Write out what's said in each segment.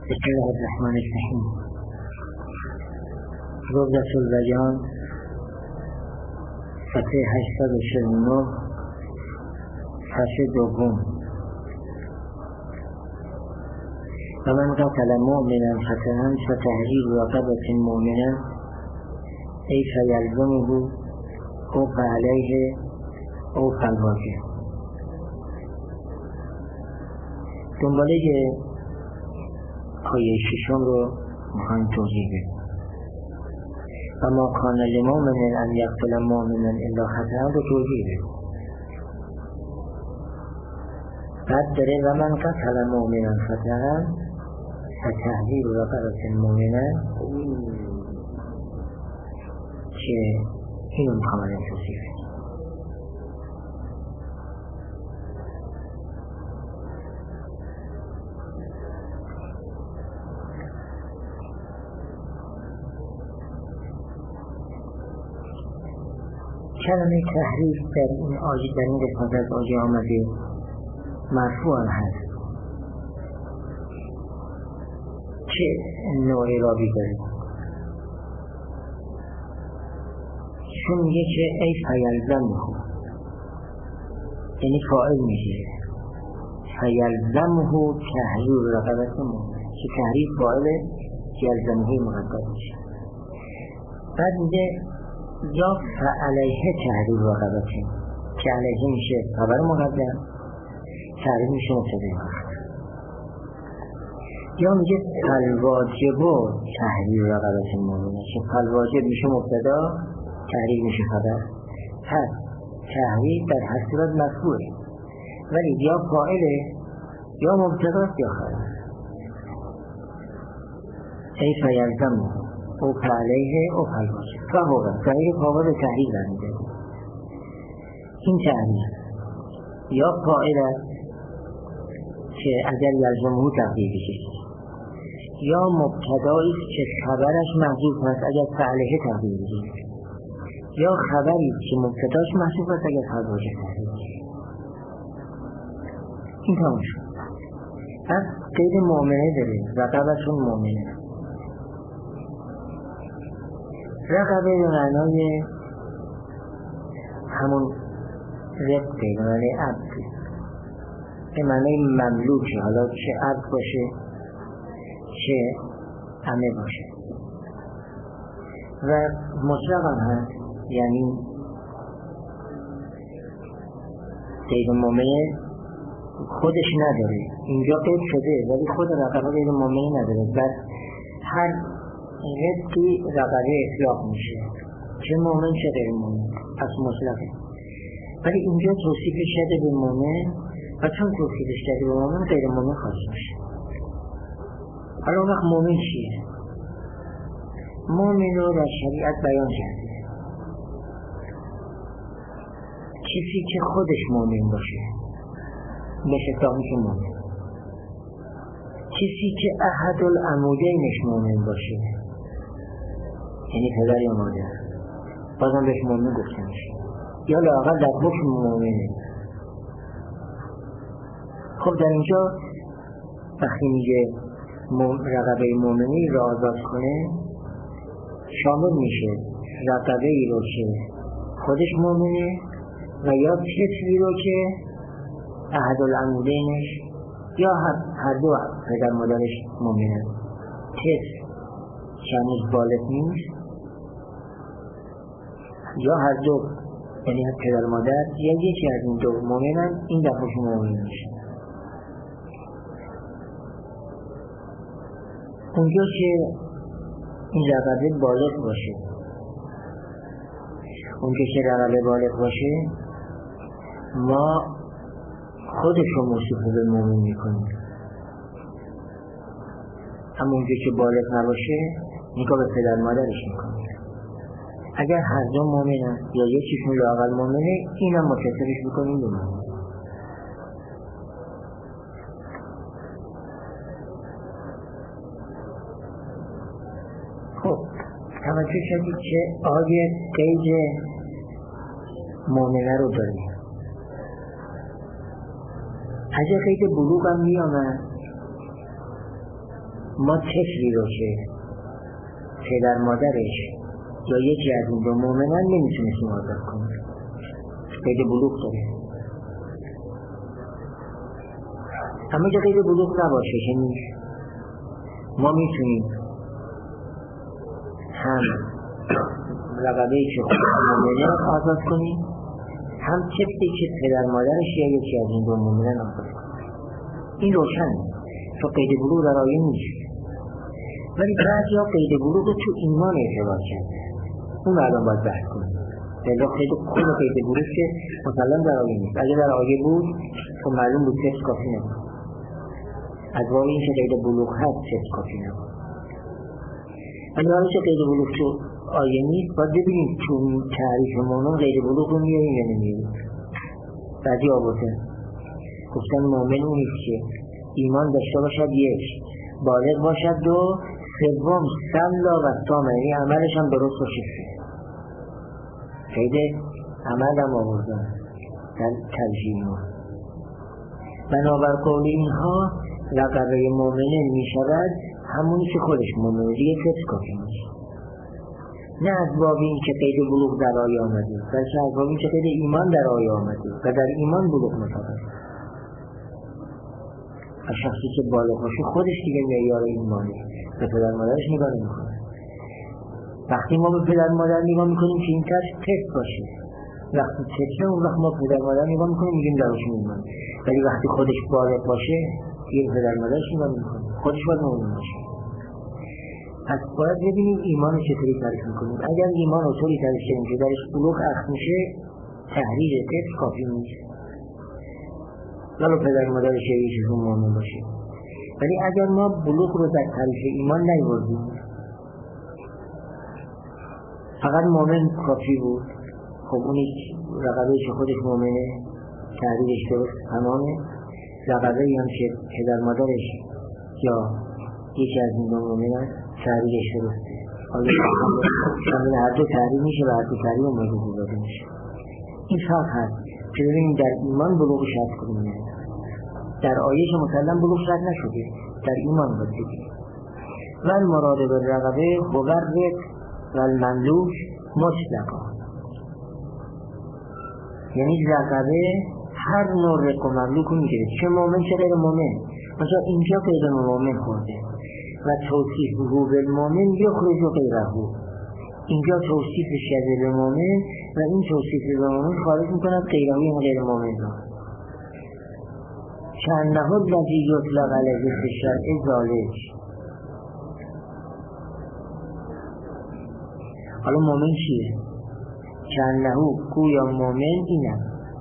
بسم الله الرحمن الرحیم. روضة البیان صفحه 849 فصل دوم. و من قتل مؤمنا خطأ فتحرير رقبة مؤمنا ای فیلزمه او فعلیه او فالواجه. دنباله آیه ششم رو میخوایم توضیح بدیم. و ما کان لمؤمن ان یقتل مؤمنا الا خطأ رو توضیح بدیم. بعد داره و من قتل مؤمنا خطأ فتحریر رقبة مؤمنا که اینو میخوام الان توضیح بدیم. کلمه تحریر در این آیه، در این قسمت از آیه آمده مرفوع هست. چه نوع اعرابی داره؟ چون میگه که ای فیلزمه، یعنی فاعل میگیره فیلزمه تحریر رقبت مؤمن، که تحریر فاعل یلزمه مقدر میشه. بعد میگه یا فعلیه تحریر رقبتی، که علیه میشه خبر مقدم، تحریر میشه مبتدای مؤخر. یا میگه فالواجب تحریر رقبت مؤمن، که فالواجب میشه مبتدا، تحریر میشه خبر. پس تحریر در هر صورت مرفوعه، ولی یا فاعله یا مبتدا یا خبر. ای فیلزمه او فعلیه او فالواجب فهوه تحریر فاوه به تحریر برمیده. این تحریر یا فاعل است که اگر یلزمه تقدیر بشه، یا مبتدایی که خبرش محذوف است اگر فعلیه تقدیر بشه، یا خبری که مبتداش محذوف است اگر فالواجب تقدیر بشه. این تمام شد. پس قید مؤمنه داره، رقبتون مؤمنه. رقبه به معنای همون رقبه، به معنای عبد، به معنای مملوکه، حالا چه عبد باشه چه امه باشه. و مطلق هم هست، یعنی قید مؤمنه خودش نداره. اینجا قید شده ولی خود رقبه قید مؤمنه نداره. بس هر رقبی رقبه اطلاق میشه، چه مؤمن چه غیر مؤمن، پس مطلقه. ولی اینجا توصیفش شده به مؤمن و چون توصیفش شده به مؤمن غیر مؤمن خاص میشه. حالا وقت مؤمن چیه؟ مؤمن رو در شریعت بیان کرده کسی که خودش مؤمن باشه، مثل تا میشه مؤمن. کسی که احد العمودینش مؤمن باشه، یعنی پدر یا مادر، بازم بهش مؤمن گفته میشه، یا لااقل در حکم مؤمنه. خب در اینجا وقتی میگه رقبه مؤمنی را آزاد کنه، شامل میشه رقبه ای رو که خودش مؤمنه و یا کسی رو که احد العمودینش یا هر دو پدر مادرش مؤمنه. کس شامل بالغ نیست، یا هر دو، یعنی پدر مادر یا یکی از این دو مؤمنن، این در حکم مؤمن میشه. اونجا که این رقبه بالغ باشه، اونجا که رقبه بالغ باشه، ما خودش رو موصوف به مؤمن میکنیم. اما اونجا که بالغ نباشه نگاه به پدر مادرش میکنیم. اگر هر دو مؤمنن یا یکیشون لااقل مؤمنه، اینم متصلش میکنیم به مؤمن. خب توجه شدید که آیه قید مؤمنه رو داریم. اگه قید بلوغ هم می آمد ما طفلی رو که پدر مادرش یا یکی از این دو مؤمنان نمیتونستیم آزاد کنیم، قید بلوغ داره. اما که قید بلوغ نباشه که نیست، ما میتونیم هم رقبه‌ای که مؤمنه آزاد کنیم، هم طفلی که پدر مادرش یا یکی از این دو مؤمنان آزاد کنیم. این روشن تو قید بلوغ در آیه نیست، ولی بعضیا قید بلوغ تو ایمان اعتبار کرده، اون الان باید بحث کنیم. لذا خود قید بلوغ که مسلم در آیه نیست. اگه در آیه بود خب معلوم بود تست کافی نبود، از باب این که قید بلوغ هست تست کافی نبود. ولی حالا که قید بلوغ تو آیه نیست، باید ببینیم تو تعریف مؤمن قید بلوغ رو میاریم یا نمیاریم. بعضی آورده گفتن مؤمن اونیست که ایمان داشته باشد، یک بالغ باشد، دو سوم صلا و صام، یعنی عملش هم درست باشه. قید عمل هم آوردن در ترجیح ما. بنابر قول اینها رقبه مؤمنه می شود همونی که خودش مؤمنه، دیگه تست کافی نیست. نه از باب این که قید بلوغ در آیه آمده، بلکه از باب این که قید ایمان در آیه آمده و در ایمان بلوغ مطابق. و شخصی که بالغ باشه خودش دیگه معیار ایمانه، به پدر مادرش نگاه نمی‌کنه. وقتی ما به پدر مادر نگاه می‌کنیم که این تست باشه، وقتی تسته اون وقت ما پدر مادر نگاه می‌کنیم میگیم درشون ایمان. ولی وقتی خودش بالغ باشه دیگه پدر مادرش نگاه نمی‌کنه، خودش باید مؤمن باشه. پس باید ببینیم ایمان چطوری تعریف می‌کنیم. اگر ایمان رو طوری تعریف کنیم که درش بلوغ اخذ میشه، تحریر تست کافی نیست، ولو پدر مادرش یکیشون مؤمن باشه. ولی اگر ما بلوغ رو در تعریف ایمان نیاوردیم، فقط مؤمن کافی بود، خب اونی رقبه‌ای که خودش مؤمنه تعریفش درست تمامه، رقبه‌ای هم که پدر مادرش یا یکی از این دو مؤمنان تعریفش درسته. حالا شامل هر دو تعریف میشه و هر دو تعریف موضوع گذاشته میشه. این فرق هست که ببینیم در ایمان بلوغ شرط کنیم، در آیه که مسلم بلوغ شرط نشده، در ایمان باید بگیم. و المراد بالرقبه مورد و المملوک مطلقا، یعنی رقبه هر نوع رق و مملوک رو میگیره، چه مؤمن چه غیر مؤمن. مثلا اینجا غیر مؤمن خورده و توصیف رو بالمؤمن یخرج غیره، اینجا توصیفش شده به مؤمن و این توصیف به مؤمن خارج میکند غیره غیر مؤمن را. چندهو الذی یطلق علیه فی الشرع ذالک. حالا مؤمن چیه؟ چندهو گویا مؤمن اینه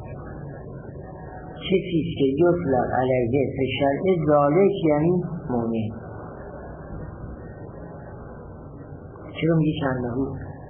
چیزی که یطلق علیه فی الشرع ذالک، یعنی مؤمن. چرا میگه چندهو؟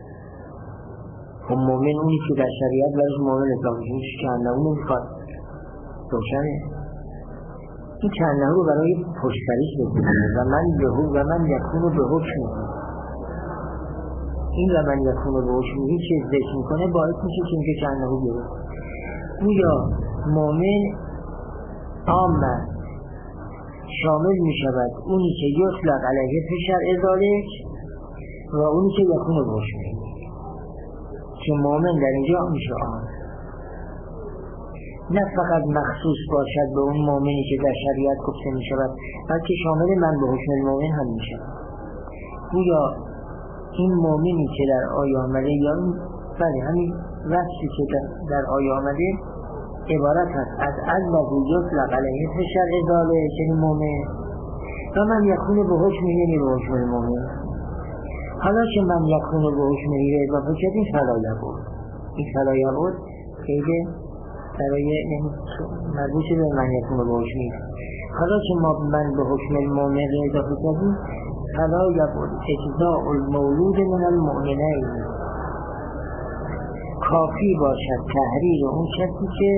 خب مؤمن اونی که در شریعت برش مؤمن اطلاق میشه، چندهو نمیخواد، روشنه. این چندهو برای پشتریش بکنه و من یکونو به حکم، این و من یکونو به حکم هیچ چیز ذکر میکنه باعث میشه که اینکه چندهو بیاره. گویا مؤمن عامه شامل میشود اونی که یطلق علیه فی الشرع ذالک و اونی که یکونو به حکم، که مؤمن در اینجا میشه عام، نه فقط مخصوص باشد به اون مؤمنی که در شریعت گفته می شود، بلکه شامل من به حکم المؤمن هم می شود. گویا این مؤمنی که در آیه آمده، یا بله همین وصفی که در آیه آمده عبارت هست از الذی یطلق علیه فی الشرع ذالک، یعنی مؤمن، و من یکون به حکم، یعنی به حکم المؤمن. حالا که من یکون به حکم را اضافه کرد، این فلایه بود، این فلایه بود خیلی برای مربوطی به من یکون به حکم. حالا که ما من به حکم المؤمن را اضافه کردیم، فلایه بود اجزاء المولود من المؤمنین، کافی باشد تحریر اون کسی که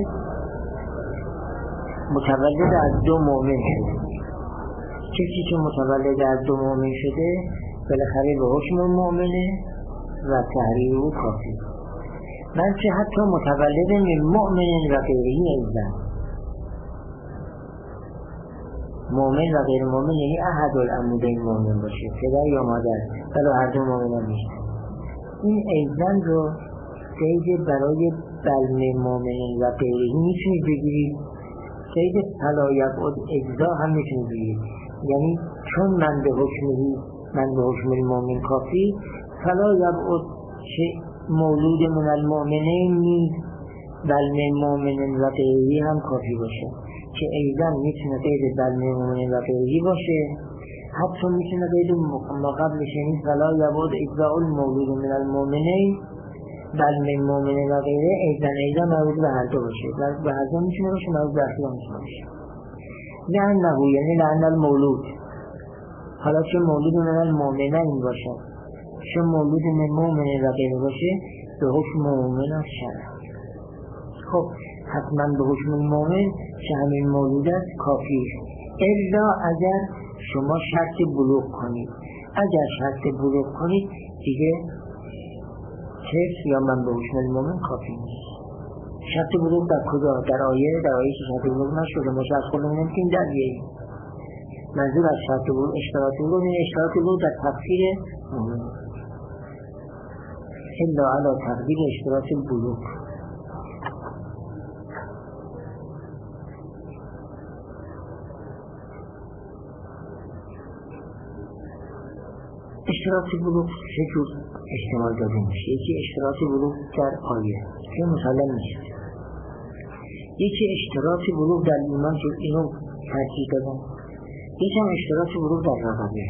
متولد از دو مؤمن شده. کسی که متولد از دو مؤمن شده بالاخره به حکم مؤمنه و تحریر او کافی. بلکه حتی متولد من مؤمن و غیره ایزن، مؤمن و غیر مؤمن یعنی احد العمودین مؤمن باشه، پدر یا مادر، ولی هر دو مؤمن نیست. این ایزن رو قید برای بلم مؤمنین و غیره میتونید بگیرید، قید فلا یبعد اجزا هم میتونید بگیرید. یعنی چون من به حکم المؤمن کافی، فلا یبعد چه مولود من المؤمنین نیز بلم مؤمنین و غیره هم کافی باشه، که ایزن میتونه قید بلم مؤمنین و غیره باشه، حتی میتونه قید مقابلش یعنی فلا یبعد اجزاء المولود من المؤمنین بلم مؤمنین و غیره ایزن مربوط به هر دو باشه، به هر دو میتونه باشه، مربوط به اخیرا میتونه باشه. لعنه یعنی لعن المولود، حالا چه مولود من المؤمنین باشه چه مولود من مؤمنین و غیره باشه، به حکم مؤمن و شرع. خب حتما به حکم المؤمن که همین مولود است کافی، الا اگر شما شرط بلوغ کنید. اگر شرط بلوغ کنید دیگه کس یا من به حکم المؤمن کافی نیست. شرط بلوغ در کجا؟ در آیه که شرط بلوغ نشده، ما از خودمون نمیتونیم در بیاییم. منظور از شرط بلوغ اشتراط بلوغ یعنی اشتراط بلوغ در تفسیر مؤمن، الا علی تقدیر اشتراط البلوغ. اشتراط بلوغ سه جور احتمال داده میشه. یکی اشتراط بلوغ در آیه که مسلم نیست، یکی اشتراط بلوغ در ایمان که اینو ترجیح دادن، یکی هم اشتراط بلوغ در رقبه.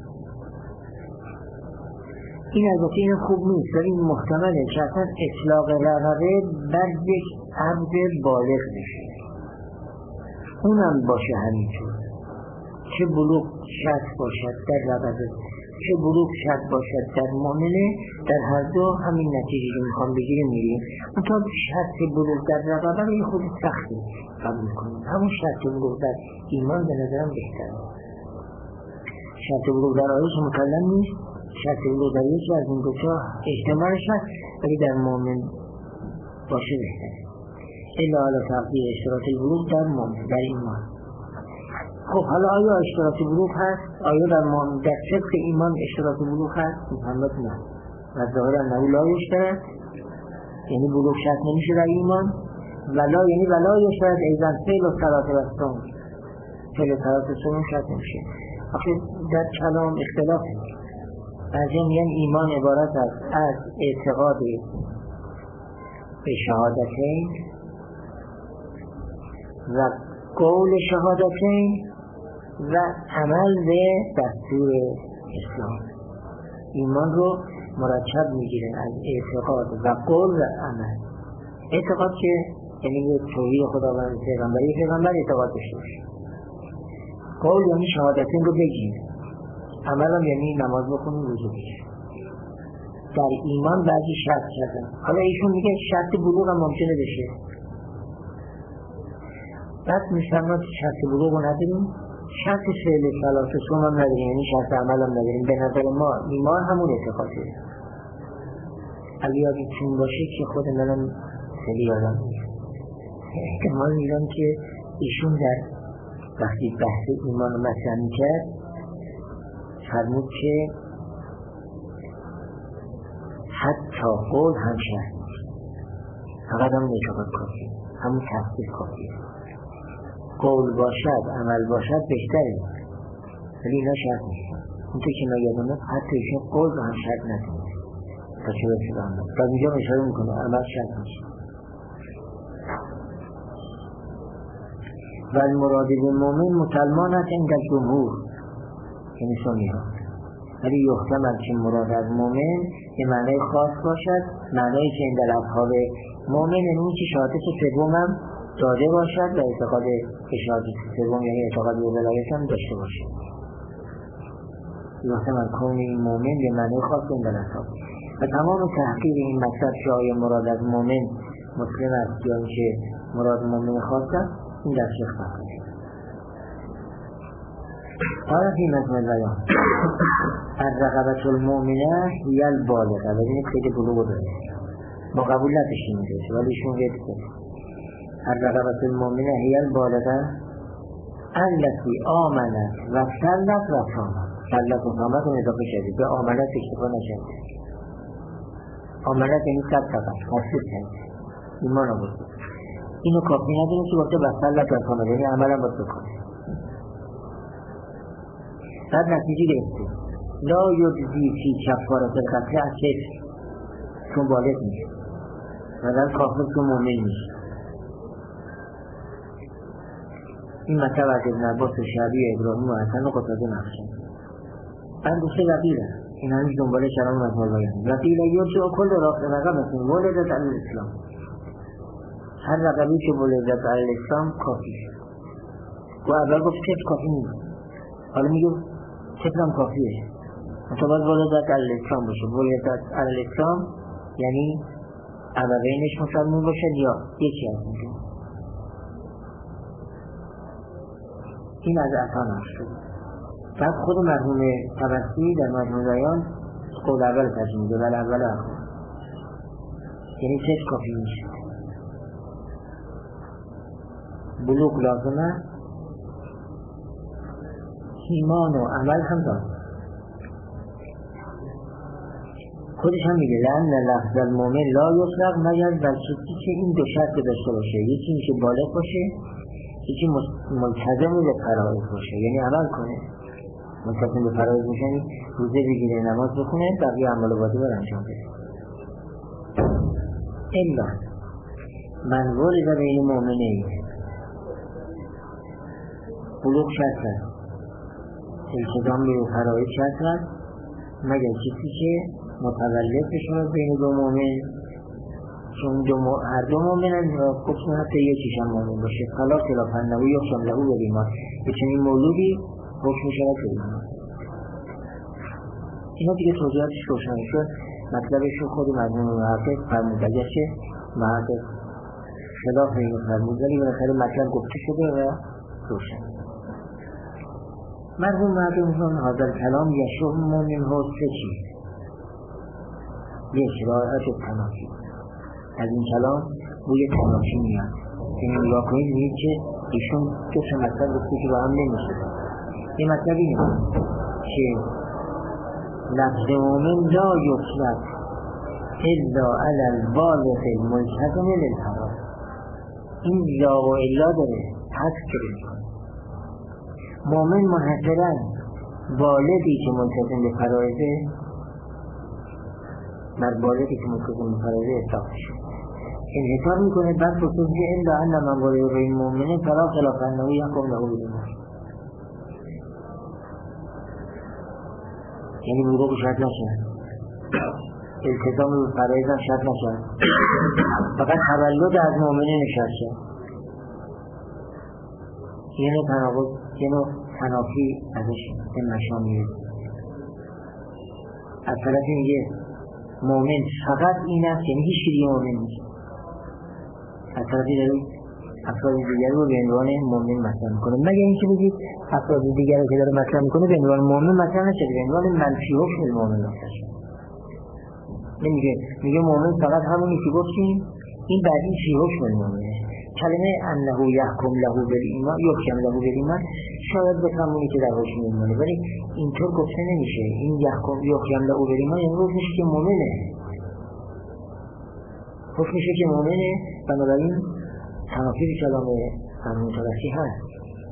این البته این خوب نیست، ولی محتمله که اصلا اطلاق رقبه بر یک عبد بالغ بشه، اونم باشه همینطور، چه بلوغ شرط باشد در رقبه چه بلوغ شرط باشد در مؤمنه، در هر دو همین نتیجه رو میخوام بگیریم میریم. منطقه شرط بلوغ در رقبه رو خود سختی قبول کنیم، همون شرط بلوغ در ایمان به نظرم بهتره. شرط بلوغ در آیه مکلم نیست، شرط بلوغ در یکی از این دو تا احتمالش هست، ولی در مؤمن باشه بهتره. الا علی تقدیر اشتراط البلوغ در مؤمن در ایمان. خب حالا آیا اشتراط بلوغ هست؟ آیا در صدق ایمان اشتراط بلوغ هست؟ محمد نه. و ظاهرا نهو لا یشترط، یعنی بلوغ شرط نمیشه در ایمان. ولا یعنی ولا یشترط ایزن فعل و صلات و صوم، فعل و صلات و صوم شرط نمیشه. آخه در کلام اختلاف بعضی میگن ایمان عبارت است از اعتقاد به شهادتین و قول شهادتین و عمل به دستور اسلام. ایمان رو مرکب میگیرن از اعتقاد و قول و عمل. اعتقاد که یعنی به توحید خداوند پیغمبر اعتقاد داشته باشه، قول یعنی شهادتین رو بگیم، عمل هم یعنی نماز بخونیم روزه بگیم. در ایمان بعضی شرط کردن. حالا ایشون میگه شرط بلوغ هم ممکنه بشه. بعد مسلمان شرط بلوغ رو نداریم، شرط فعل صلات و صوم هم نداریم، یعنی شرط عمل هم نداریم. به نظر ما ایمان همون اعتقاده. اگه یادتون باشه که خود منم خیلی یادم نیست، احتمال میدم که ایشون در وقتی بحث ایمان رو مطرح میکرد فرمود که حتی قول هم شرط نیست، فقط هم اعتقاد کافی، همون تصدیق کافی. قول باشد عمل باشد بهتره، ولی اینا شرط نیست. اونطور که ما یادمه حتی ایشون قول رو هم شرط ندید تا چه بسید آمد تا اینجا اشاره میکنه عمل شرط نیست. و المراد بالمؤمن مسلمانت عند الجمهور، یعنی سنی‌ها، ولی یحتمل که مراد از مؤمن به معنای خاص باشد، معنایی که این در اصحاب مؤمن یعنی که شهادت سوم هم داده باشد و اعتقاد به شهادت سوم یعنی اعتقاد به ولایت هم داشته باشد. یحتمل کون این مؤمن به معنای خاص این در اصحاب و تمام تحقیق این مطلب که آیا مراد از مؤمن مسلم است یا اینکه مراد مؤمن خاص است این در شیخ بکنه. قال فی مجمع البیان الرقبة المؤمنه هی البالغه، ببینید خیلی بلوغ داره، ما قبول نداشتیم میشه ولی ایشون قید کنه الرقبة المؤمنه هی البالغه التي آمنت و صلت و صامت. صلت و صامت رو اضافه شدید، به آمنت اشتباه نشدید. آمنت یعنی صدقه، تصدیق کرد، ایمان آورد. اینو کافی نداریم که گفته و صلت و صامت، یعنی عملا باید بکنه. بعد نتیجه گرفته لا یجزی فی کفارة القتل از صفر، چون بالغ میشه و در کافر چون مومن میشه. این مطلب از ابن عباس و شعبی و ابراهیم و حسن و قتاده نقشه. بعد گفته وقیله، این همیش دنباله کلام مطمئن باید وقیله یرجع کل رقبتون ولدت علی الاسلام، هر رقبی که ولدت علی الاسلام کافی شد. و اول گفت صفر کافی نیست، حالا میگه صفر هم کافیه، مثلا باید ولدت علی الاسلام باشه. ولدت علی الاسلام یعنی ابوینش مسلمان باشد یا یکی از اینجا. این از عطا نقش شد. بعد خود مرحوم طبرسی در مجموع بیان قول اول ترجمه میده، ولی اول آخر، یعنی صفر کافی میشه. بلوغ لازمه، ایمان و عمل هم داره. خودش هم میگه لأن لفظ المؤمن لا یطلق مگر بر کسی که این دو شرط داشته باشه، یکی این که بالغ باشه، یکی ملتزم به فرائض باشه، یعنی عمل کنه. ملتزم به فرائض باشه یعنی روزه بگیره، نماز بخونه، بقیه اعمال واجب رو انجام بده. الا من ولد بین مؤمنین، بلوغ شرط است، التزام به فرائض شرط است، مگر کسی که متولد بشه بین دو مؤمن، چون هر دو مؤمنن و خصوصا حتی یکیش هم مؤمن باشه، فلا خلاف انه یحکم له بالایمان، به چنین مولودی حکم شود بالایمان. اینا دیگه توضیحاتش روشن شد، مطلبش رو خود مرحوم محقق فرمود، اگرچه محقق خلاف اینو فرمود ولی بالاخره مطلب گفته شده و روشن. مرحوم محقق میگن حاضر کلام یشوع مؤمن ها سه چیز. یک، رعایت تنافی، از این کلام روی تنافی میاد. این نگاه کنید میگه که ایشون دو سه مطلب گفته که با هم نمیشه. یه مطلب اینه که لفظ مؤمن لا یطلق الا علی البالغ الملتزم للفرائض. این لا و الا داره، حذف کرده. مؤمن منحصراً بالغی که ملتزم به فرائضه، بر بالغی که ملتزم به فرائضه اطلاق شد انحصار میکنه. بعد خصوص که الا ان من بالغ این مؤمنه فلا خلاف انه یحکم له بالایمان، یعنی بلوغ شرط نشد، التزام به فرائض هم شرط نشد، فقط تولد از مؤمنه نشد شد. یه نوع تناقض، یه نوع تنافی ازش به نشان میاد. از طرف میگه مؤمن فقط این است، یعنی هیچ دیگه مؤمن نیست. از طرفی داره افراد دیگر رو به عنوان مؤمن مطرح میکنه، مگر اینکه بگید افراد دیگر رو که داره مطرح میکنه به عنوان مؤمن مطرح نشده، به عنوان منفی حکم مؤمن مطرح شده. نمیگه، میگه مؤمن فقط همونی که گفتیم، این بعدی فی حکم مؤمنه. کلمه انه یحکم له بالایمان، یحکم له بالایمان شاید بفهمونی که در حکم مؤمنه، ولی اینطور گفته نمیشه. این یحکم له بالایمان یعنی حکمش که مؤمنه، حکمش که مؤمنه. بنابراین تنافی کلام متوسطی هست.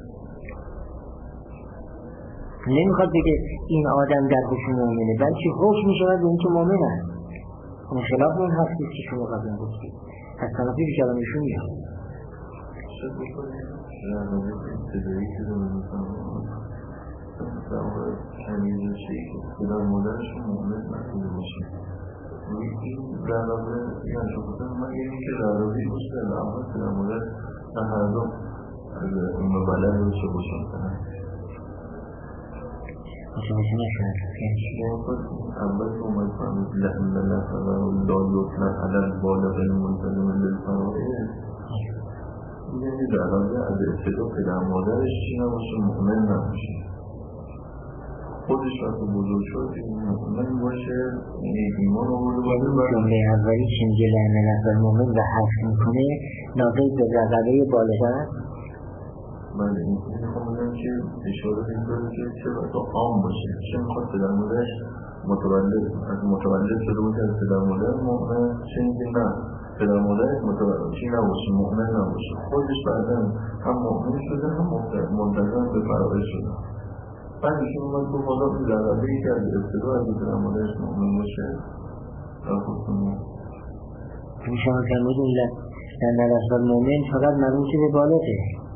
نمیخواد بگه این آدم در حکم مؤمنه، بلکه حکم میشود به این که مؤمن است. اون خلاف اون هستی که شما قبلا گفتید. از تنافی کلامشون میاد. شد بکنید رنامه ابتدایی که رو میکنم در واقع تمیز شیخ پدر مادرشون مؤمن نکنه باشه. این رنامه یعنی شکفتن مگر این که رنامه باشه در اول پدر مادر و هر دو از اون بلد باشه باشن کنن. متوجه نشد. اول که اومد کنید لحن لحن لا یطلق علی البالغ الملتزم للفرائض، یعنی در واقع از ابتدا پدر مادرش چی نباشه، مؤمن نباشه. خودش وقتی بزرگ شد مؤمن باشه، یعنی ایمان آورده باشه. جمله اولی که میگه لعن لفظ المؤمن و حذف میکنه ناظر به رقبه بالغ است. بله، این میخوام اشاره میکنه که چه باید عام باشه، چه میخواد پدر مادرش متولد شده باشه از پدر مادر مؤمن، چه میگه نه پدر مادرش متولد نباشه، مؤمن نباشه، خودش بعدا هم مؤمن شده هم منتظم به فرائض شده. بعد ایشون اومد گفت حالا این لقبه‌ای که از ابتدا از پدر مادرش مؤمن باشه در خودتون شما فرمودین در اصل مؤمن فقط منوط به بالغه.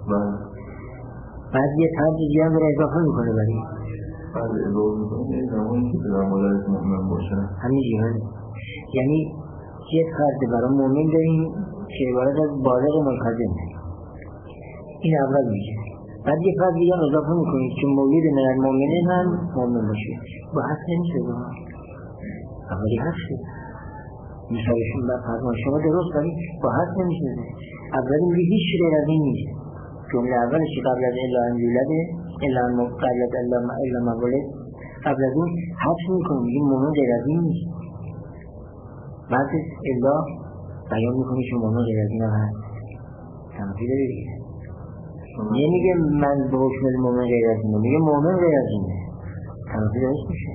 بعد یه فرد دیگه هم رو اضافه میکنه برای بعد اضافه میکنه یه زمانی که پدر مادرش مؤمن باشه همین جهان. یعنی یه فرد برای مؤمن داریم که عبارت از بالغ ملتزم، این اول میشه. بعد یه فرد دیگه اضافه میکنید که مولود من المؤمنین هم مؤمن باشه. با حد نمیشه، اولی هسته مثالشون بر فرمان شما درست دارید، با حد نمیشه. اولی میگه هیچ غیر از این نیست. جمله اولش قبل از الا ان یولده الا قبل از الا مولد، قبل از اون حد میکنه میگه مؤمن غیر از این نیست. بعد الا بیان میکنه که مؤمن غیر از این هم هست. تنفی داره دیگه. نمیگه من به حکم مؤمن غیر از اینه، میگه مؤمن غیر از اینه. تنفی درست میشه.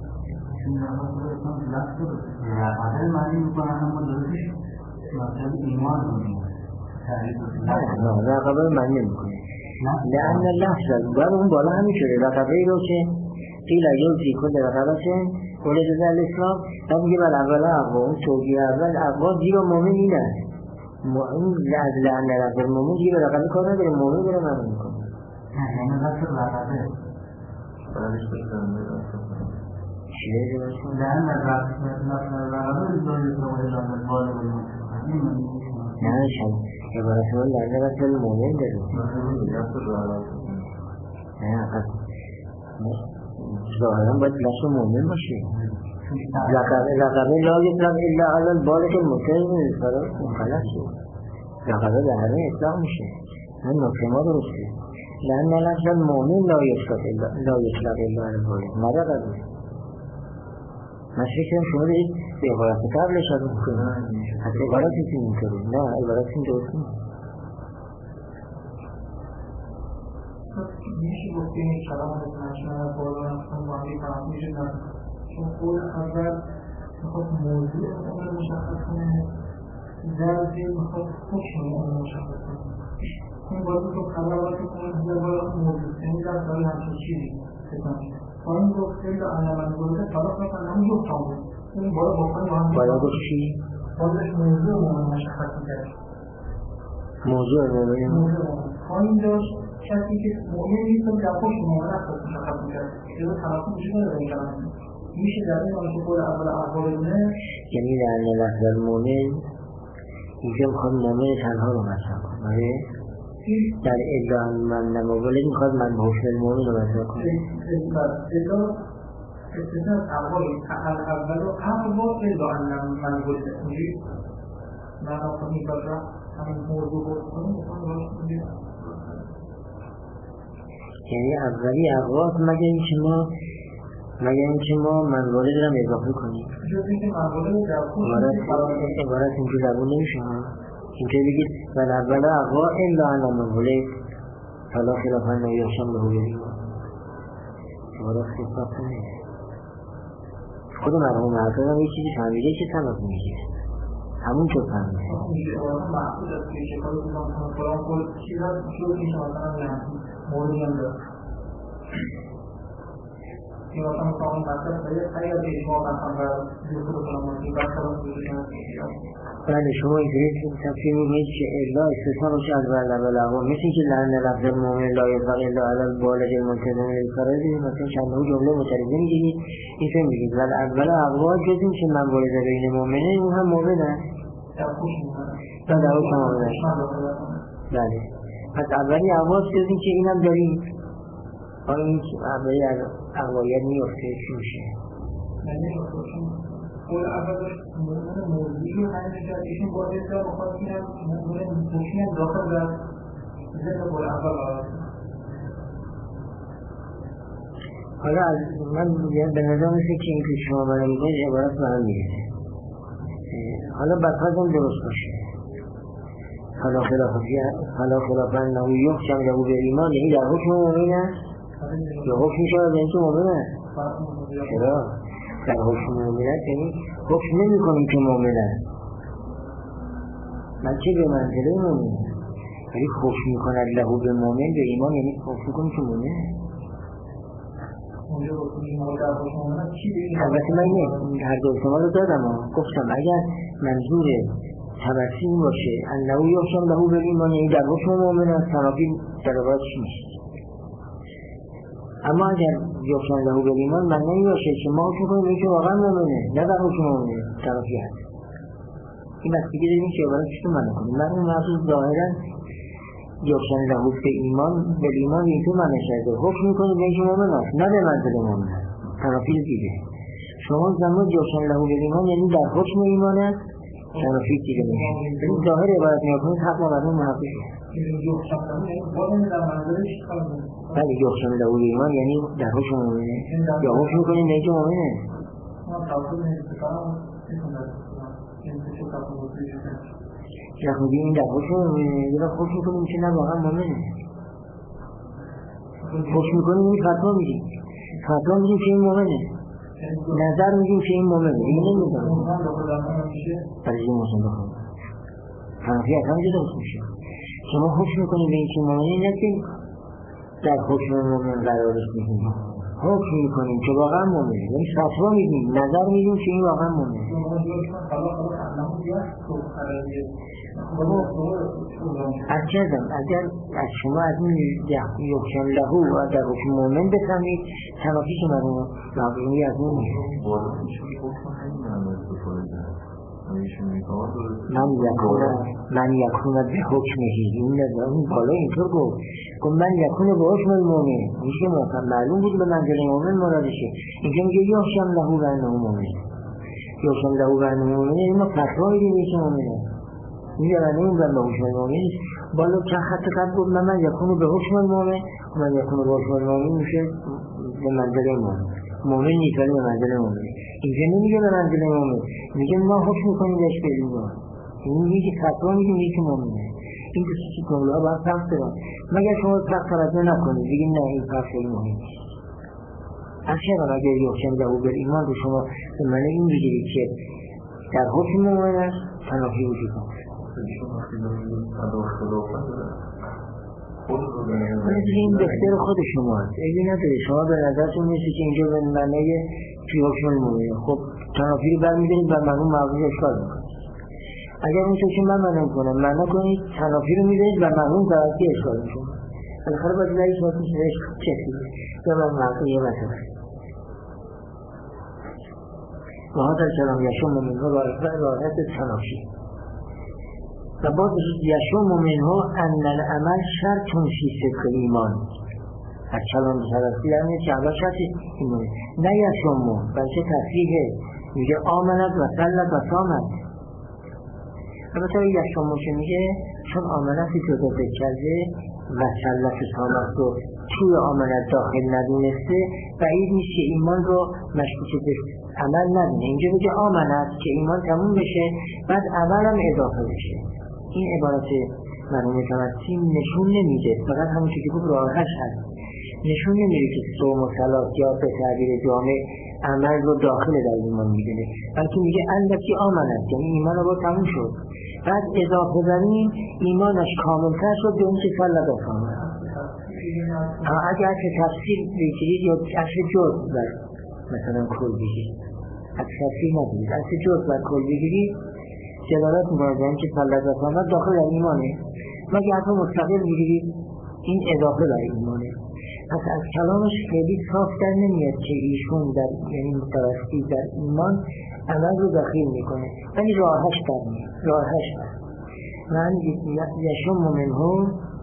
رقبه معنی میکنن اما درستش مطلب ایمان میکنه. نه رقبه معنی میکنه. لأن لحظه باید اون بالا همین شده رقبه ای رو که قیل یوزی کل رقبه چه ولد در الاسلام. هم میگه بل اول اقوا، اون توجیه اول اقوا زیرا مؤمن این است. این لأن رقبه مؤمن زیرا رقبه کار نداره، مؤمن داره معنی میکنه. یعنی لحظه رقبه بعدش بزن چیه جوشون؟ لأن رقبه ازداری که اعلام بالا بایید نه شد عبارت من لأن رقبه مؤمن داره. نه اقل ظاهرا باید لحظه مؤمن باشه. رقبه لا یطلق الا علی البالغ الملتزم بالصلاة مکلف شد. رقبه به همه اطلاق میشه. این نکته ما درسته. لأن لفظ المؤمن لا یطلق الا علی البالغ، نه رقبه. من فکرم شما دارید به عبارت قبلش از میکنید، حتی عبارتی که میکنید. نه عبارتی این درست نیست. میشه گفته این کلام نشنه بالا نفتن با همه فرام میشه نه چون قول اول میخواد موضوع اون مشخص کنه، درزی میخواد حکم اون مشخص کنه. این باید تو خبرات کنه که باید موضوع یعنی در داری همچون چیزی بکنید. این گفت خیلی آنیمان گفته طلاق نکن همون گفت تامون این باید بکنی با هم باید گفت چی؟ بازش موضوع اون مشخص میکرد. موضوع موضوع این داشت کسی که مؤمن نیست و در خوش مؤمنت خود مشخص میکرد که دو تناسب وجود نداره این کلام. میشه در این آنکه قول اول احوالونه یعنی لأن لفظ المؤمن اینجا میخواد مؤمن تنها رو مطرح کنه. در الا من نمولد میخواد من به حکم المؤمن رو مطرح کنه. الا استثناء احوال اول و احوال الا من نمولد اینجی من اصلا این کار را همین موضوع بود کنیم. یعنی اولی اقواس مگر اینکه ما منوارد رو اضافه کنیم. عبارت اینجا زبون نمیشه ها. اینجا بگید من اول اقوا الا انا منولد فلا خلافا نیاشم به حولی عبارت خلافت نیست. خود مرحوم محقق هم یه چیزی فهمیده که تمام میگه همون چه فهمیده محقوق است که کاری بکنم قرآن کل چیز هست که میشه مثلا موردی هم دارد این مثلا مطابق مطلب خیلی از اجماع بخوام و بیخود کنم موردی برخلاف بودشن. بله شما اینجوری تفسیر میگید که الا استثناء باشه از اول اقوا، مثل اینکه لأن لفظ المؤمن لا یطلق الا علی البالغ الملتزم بالفرائض، مثلا چند جمله مترجم میگید اینطور میگید ولی اول اقوا جز این که من وارد بین مؤمنه اون هم مؤمن است. بله او مؤمن است. بله پس اولی اقوا جز این که اینم داریم حالا این اولی از اقوایت میفته چی میشه؟ قول اولش موضوعی رو همین کرد ایشون باید اصلا بخواد کنم ممکنه داخل در ذهن قول اول قرار حالا من به نظر مثل که این که شما من میگه عبارت به هم میرسه. حالا بدفرض هم درست باشه فلا خلافا انه یحکم له بالایمان، یعنی در حکم مؤمن است یا حکم میشه به اینکه مؤمنه. چرا؟ در حکم مؤمنه یعنی حکم نمی کنیم که مؤمنه، بلکه به منزله مؤمنه. ولی حکم میکند لهو به مؤمن به ایمان، یعنی حکم کنیم که مؤمنه. البته من هر دو احتمال رو دادم و گفتم اگر منظور تبسیم باشه انه یحکم له بالایمان، یعنی در حکم مؤمن است، تنافی در روایت نیست. اما اگر یحکم له بالایمان معنی باشه که ما حکم کنیم که واقعا مؤمنه، نه در حکم مؤمنه، تنافی هست. این بستگی داره این که عبارت چطور معنی کنیم. من اون محسوس ظاهرا یحکم له بالایمان این تو معنی شده حکم میکنیم به اینکه مؤمن است، نه به منزل مؤمن است، تنافی دیگه. شما زمان یحکم له بالایمان یعنی در حکم ایمان است، تنافی دیگه میشه. این ظاهر عبارت میکنید حق مردم محقق بله یحکم له بالایمان یعنی در حکم مؤمنه یا حکم میکنیم به اینکه مؤمنه. یا خودی این در حکم مؤمنه یا حکم میکنیم که نه واقعا مؤمنه. حکم میکنیم این فتوا میدیم، فتوا میدیم که این مؤمنه، نظر میدیم که این مؤمنه. این نمیدونم برای این موسم بخوام تنافی از هم جدا میشه. شما حکم میکنیم به این که مؤمنه، نه که در حکم مؤمن قرارش میدیم، حکم میکنیم که واقعا مؤمنه، یعنی فتوا میدیم، نظر میدیم که این واقعا مؤمنه. اگر از شما از این یحکم له و در حکم مؤمن بفهمید تنافی که معنی از اون نیست. من یکون به حکمهی، این بالا اینطور گفت من یکون به حکم المؤمن میشه معلوم بود به منزل مؤمن مرادشه. اینجا میگه یحکم له و انه مؤمن، یحکم له و انه مؤمن یعنی ما فتوا میدیم که مؤمنه، میگرنه اون به حکم المؤمن بالا چند خط قبل گفت من یکون به حکم المؤمن، من یکون به حکم المؤمن میشه به منزل مؤمن نیست ولی به منزل مؤمن. اینجا نمیگه به منزل مؤمن، میگه ما حکم میکنیم بهش به ایمان، این میگه فتوا میدیم که مؤمنه. این دوستی جمله ها باید فرق دارن، مگر شما فرق توجه نکنید بگید نه این فرق خیلی مهم نیست. اصلا اگر یحکم له بالایمان رو شما به معنی این بگیرید که در حکم مؤمن است، تنافی وجود نداره. این بختر خود شماست، ایدی نداره. شما به نظرتون میشه که اینجا به معنی توی حکم مؤمنه، خب تنافی رو برمیدارید و معنی موضوع اشکال میکنید. اگر اینطور که من معنی کنم معنی کنید تنافی رو میدارید و معنی برای اشکال میکنید. بالاخره باید رئیس باید میشه چسید یا من معنی یه مثلا و ها در کلام یشم منها راحت تنافی و باز یشم منها ان العمل شرط فی صدق ایمان. از کلام تلافی یعنی که اول شرطی ایمان نه یشم بلکه تصریحه، میگه آمند و صلت و سامد. البته یشم که میگه چون آمنت جدا کرده و صلت و سامد رو توی آمنت داخل ندونسته بعید نیست که ایمان رو مشکوک به عمل ندونه. اینجا بگه آمنت که ایمان تموم بشه بعد عمل هم اضافه بشه. این عبارت مرحوم تمسیم نشون نمیده، فقط همون که گفت راهش هست، نشون نمیده که صوم و صلات یا به تعبیر جامع عمل رو داخل در ایمان میدونه، بلکه میگه اندکی آمنت یعنی ایمان رو تموم شد، بعد اضافه بریم ایمانش کاملتر شد به اون که صلات آمد. اگر که تفسیر بگیرید یا اصل جز بر مثلا کل بگیرید، اصل تفسیر نبید، اصل جز بر کل بگیرید جلالت می‌کنه که صلت و سامت داخل در ایمانه، مگه حتی مستقل می‌گیرید این اضافه در ایمانه. پس از کلامش خیلی صاف در نمیاد که ایشون در یعنی متوسطی در ایمان عمل رو داخل میکنه، ولی راهش در میاد، راهش در من یشم منهم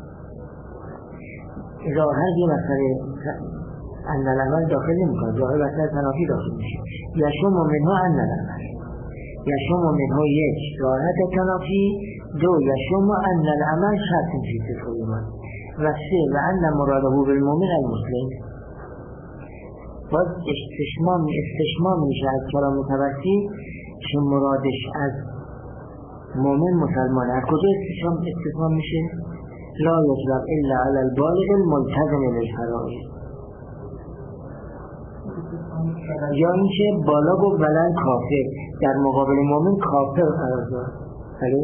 راهش یه مسئله ان العمل داخل نمیکنه، راهش مسئله تنافی داخل میشه. یشم منهم ان العمل یشم منها یک راحت تنافی، دو یشم ان العمل شرط فی صدق ایمان و سه و ان مراده بالمؤمن المسلم. باز استشمام میشه از کلام متوسطی که مرادش از مؤمن مسلمان. از کجا استشمام میشه؟ لا یطلق الا علی البالغ الملتزم بالفرائض. یا اینکه بالا گفت ولن کافر در مقابل مؤمن کافر قرار داد. بله؟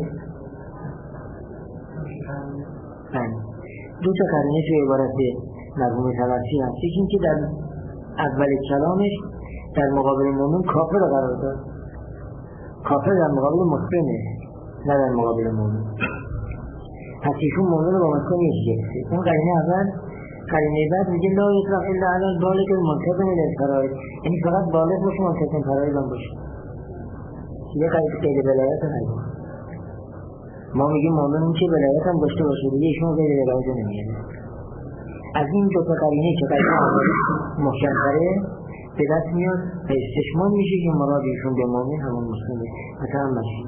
دو تا قرینه توی عبارت مرحوم توسی هست. یکی اینکه در اول کلامش در مقابل مؤمن کافر قرار داد. کافر در مقابل مسلمه نه در مقابل مؤمن. پس ایشون مؤمن رو با مسلم یکی. اون قرینه اول. قرینه بعد میگه لا یطلق الا علی البالغ الملتزم للفرائض، یعنی فقط بالغ باشه ملتزم فرائض هم باشه. یه قید ولایت هم هست. ما میگیم مؤمن اون که ولایت هم داشته باشه دیگه ایشون قید ولایت نمیاره. از این دو تا قرینه که قرینه محکم‌تره به دست میاد و استشمال میشه که مراد ایشون به مؤمن همون مسلمه مثلا مسیح.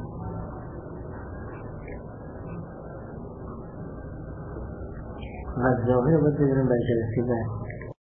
و ظاهر باید بذاریم برای جلسه بعد.